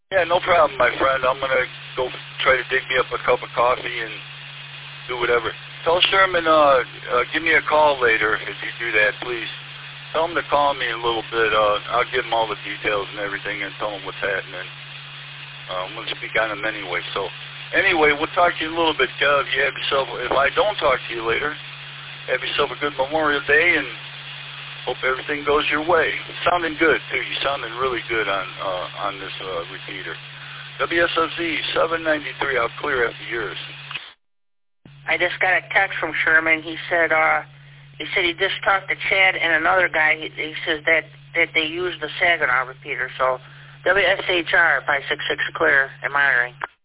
Yeah, no problem, my friend. I'm going to go try to dig me up a cup of coffee and do whatever. Tell Sherman, give me a call later if you do that, please. Tell him to call me a little bit. I'll give him all the details and everything and tell him what's happening. I'm going to speak on him anyway. So, anyway, we'll talk to you in a little bit, Kev. You have yourself, if I don't talk to you later, have yourself a good Memorial Day and hope everything goes your way. Sounding good, too. You sounding really good on this repeater. WSFZ 793, I'll clear after yours. I just got a text from Sherman. He said he just talked to Chad and another guy. He says that they use the Saginaw repeater. So WSHR 566 clear and monitoring.